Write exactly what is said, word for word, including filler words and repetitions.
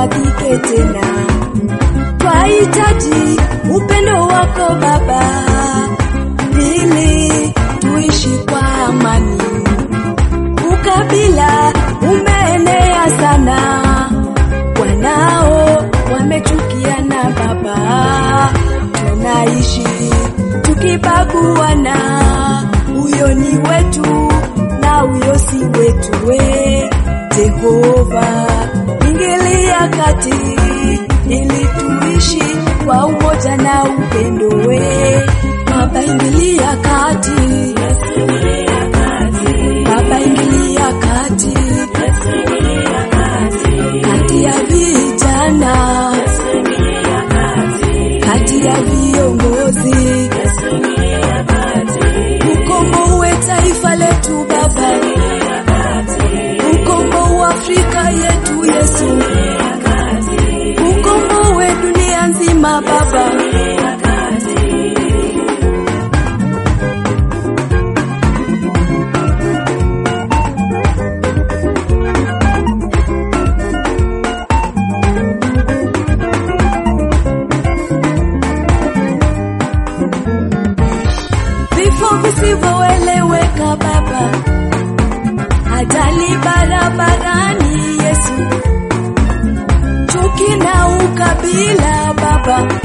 usimwagike tena. Twahitaji upendo wako Baba, ili tuishi kwa amani. Ukabila umeenea sana, wanao wamechukiana Baba, tunaishi tukibaguana. Huyo ni wetu na huyo si wetu. We Jehova, ingilia kati ili tuishi kwa umoja na upendo. We Baba, ingilia kati. Baba, ingilia kati kati ya vijana, kati ya viongozi, ukomboe taifa letu Baba, ukomboe Afrika yetu Yesu, ukomboe dunia nzima Baba. Visivyoeleweka Baba, ajali barabarani Yesu, chuki na ukabila Baba,